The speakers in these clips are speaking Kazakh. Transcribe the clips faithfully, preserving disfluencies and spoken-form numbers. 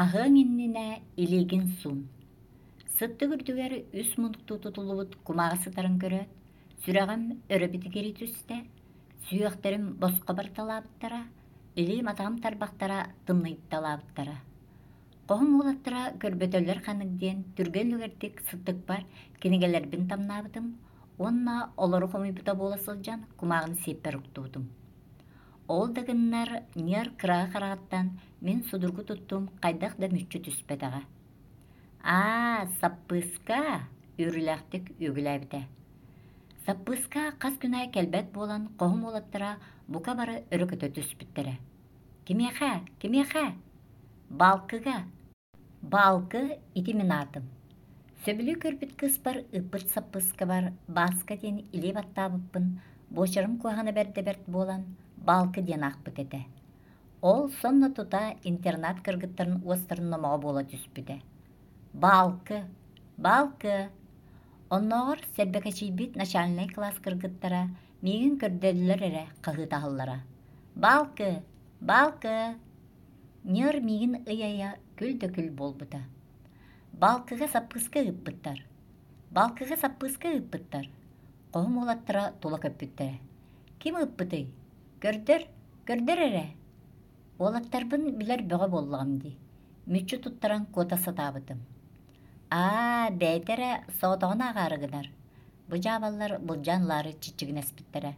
Ahın innine ilигин sun. Sıttı gürdüger üç munuktu tutulubut kumağısı tarın göröt. Сүрәгім өрөбіті кері түсті. Сүйектерім босқа бір талабыттара, илим атам тарбақтара тымнайт талабыттара. Қоғым олаттыра көрбөтөлер қаныңден түрген лөгердік сыттық бар кенегелер бін тамнабытым. Онна олары қомипыта боласылжан kumağын сеппер ұқтудым. Ол дығыннар нер қыраға қарағаттан мен судырғы тұттым қайдақ да мүтчі түспетаға. А, саппыска үріләқтік өгіләбіті. Саппыска қас күнай кәлбәт болан қоғым олаттыра бұқа бары үрікіті түспіттірі. Кемеха, кемеха? Балқыға. Балқы ити мен атым. Сөбілі көрбіт қыз бар ұппыт саппыска бар басқа ден илеп аттабыппын, бошырым көғаны бәрді-бәрді болан балқы ден ақпыт еді. Ол сонна тұта интернат кіргіттірін остырын номаға бола түспіді. Балқы, балқы. Онноор сәрбәкәчейбит начальный класс кыргыттара мигин көрдөллөр эре кагытаһыллара. Балкы, балкы. Нер мигин ыяя күл-дөкүл болбута. Балкыга саппыска ыппыттар. Балкыга саппыска ыппыттар. Ком олаттыра тула көппүттер. Ким ыппыты? Көрдөр, көрдөр эре. Олаттарбын билер бөгө боллагамди. Мүччү туттаран кота сатабытым. А, бәйтере соотоғын ағарығыдар. Бұ жабалар бұл жанлары чичігін әспіттірі.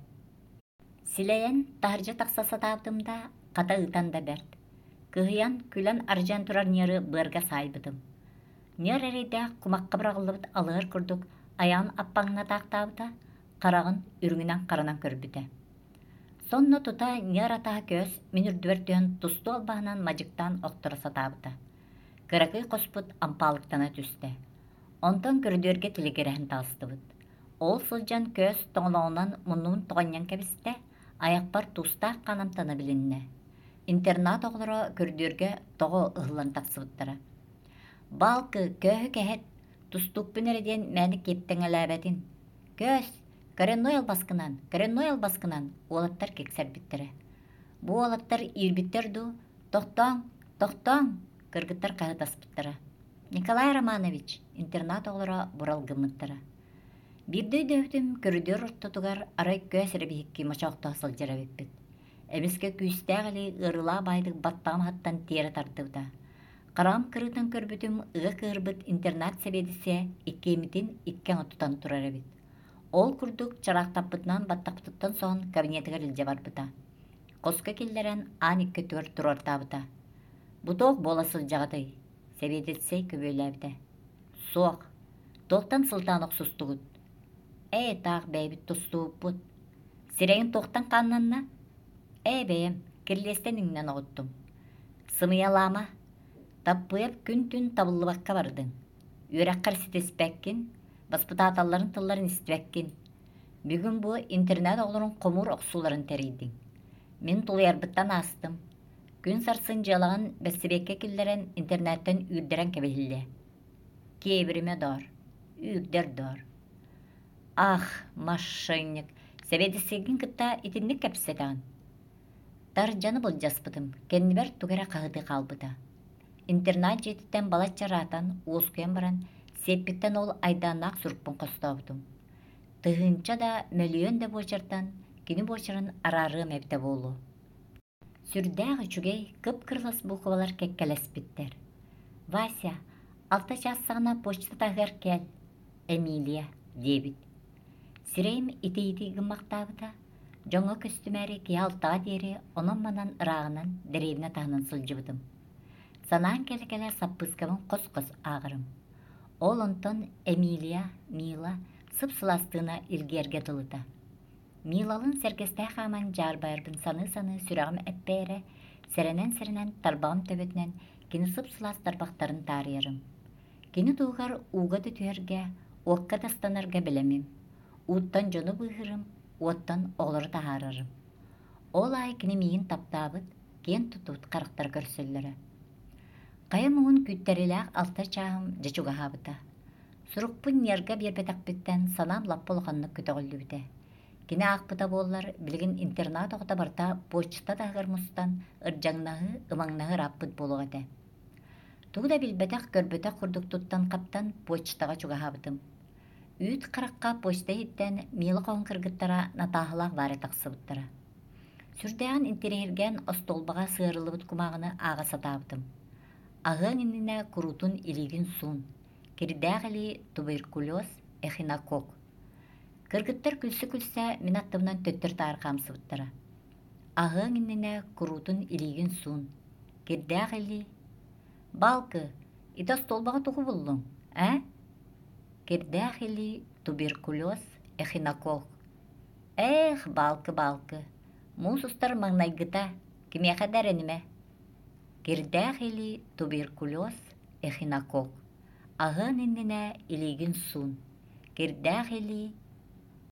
Силейен тахыржы тақса сатабдымда қата ұтанда бәрд. Кығыян күлін аржан тұрар нері бұырға сайбыдым. Нер әрейді құмаққа бірағылыбыт алығыр күрдік аян аппаңына тақтабыда қарағын үріңінен қаранан көрбіді. Сонны тұта нер атаға көз мен үрдіверден тұсту албағынан мажықтан оқтыры сатабыда. Кыракый қоспыт ампалықтана түсті. Онтан көрдерге тілегерән тастыбыт. Ол сылжан көз тоңлауынан мұнуын тоғанян кәбісті, аяқпар туста қанамтаны білінне. Интернат оғылыра көрдерге тоғы ұғылан тақсыбыттары. Балқы көһі кәхет, тұстуқ бүнерден мәні кептің әләбәтін. Көз, коренной албасқынан, коренной албасқынан олаттар кексер біттірі. Бұ олаттар ирбіттерду, тоқтан, тоқтан, кыргыттар қағытаспыттыра. Николай Романович, интернат оғылыра бұралғымыттыра. Бірді дөйтім көрдер ұрттытығар арай көз әрбейікке мачақты асыл жарабеппет. Әміске күйістәғілі ұрыла байдық баттам хаттан тері тартыуда. Қарам кырытын көрбітім ұғы кырбыт интернат сәбедісе иккемітін иккен ұттан тұрар әбет. Ол күрдік чарақтаппытынан баттақпыттан соң кабинетігер үлже барбыта. Қосқа келдерен ан икке түгір тұрар табыта. Бұтоқ боласыл жағдай, сәбедетсей көбейләбді. Соқ, тоқтан сылтан оқсыстығыд. Әй, тақ бәйбіт тұстуып бұд. Сиреген тоқтан қаннанна? Әй, бәйім, кірлестен үңнен оғыттым. Сымыялама, таппыяп күн-түн табылы баққа бардың. Үйрәк қарсетеспәккін, баспыта аталарын тылларын істібәккін. Бүгін бұ интернет оғылырын қомыр оқсуларын тәрейдің. Мен тұлы ярбыттан астым. Күн сарсын жалаған бәсібекке келдерен интернеттен үрдерен кәбелілі. Кейбіріме дор, үрдер дор. Ах, машинник, сәбедісеген кітта итіннік кәпсетаған. Дар жаны бұл жаспыдым, кәнібер түгері қағыды қалбыда. Интернет жетіттен балат жаратан, уызкүйен баран, сеппіктен ол айданақ сүріппін қостауыдым. Тұғынша да мөліен де бочыртан, кені бочырын арары мәпті болу. Сүрдәғы чүгей кып-кырлас бұқывалар кәккәләс біттер. Вася, алта час сағына почта тағыр кәл. Эмилия, дебіт. Сирейім ити-ити ғымақтабыда, жоңы көстімәрі ке алтаға дері, оның манан ырағынан дәрейіне тағынан сылжыбыдым. Санаан кәлі-кәлі саппыскамын қос-қос ағырым. Ол онтон Эмилия, Мила, сып-сыластығына илгерге тылыда. Милалын сәркесті қаман жарбайырбын саны-саны сүрағым әппәйірі, сәрінен-сәрінен тарбағым төбетінен кені сып-сылас тарбақтарын тарыярым. Кені туғар уға түтүерге, оққа тастанарға білемем. Уыттан жоны бұйғырым, уыттан оғылыр тағарырым. Ол ай кені мейін таптабыт, кен тұтуыт қарықтар көрсөллері. Қайым ұғын күттәріләқ алта чағым жачуға хабыта. Сұрықпын нерға бербетақ біттен санам лап болғанны күтіғілі біде. Кені ақпыта болылар, білген интернат оғыта барта почта тағыр мұстан ұржаңнағы, ымаңнағы раппыт болуғады. Тугда билбетах көрбөтөх курдуктуттан каптан почтага чугаһабытым. Үт каракка почта хиттен миылы коон кыргыттара натаахылаах баары тахсыбыттара. Сүрдээн интерегирген остолбага сыарылыбыт кумаагыны ага сатаабытым. Аһыаң иннине курутун илигин суун. Кирдээхили туберкулез, эхинокок. Кыргыттар күлсө-күлсө мин аттыбынан төттөр таар хаамсыбыттара. Аһыаң иннине курутун илигин суун. Кирдээхили балкы, ита столбага туху буллуң, ә? Кирдээхили туберкулез, эхинокок. Эх, балкы, балкы. Муус устар маңнайгыта, кимиэхэ дäрэниме. Кирдээхили туберкулез, эхинокок. Аһыан иннине илигин суун. Кирдээхили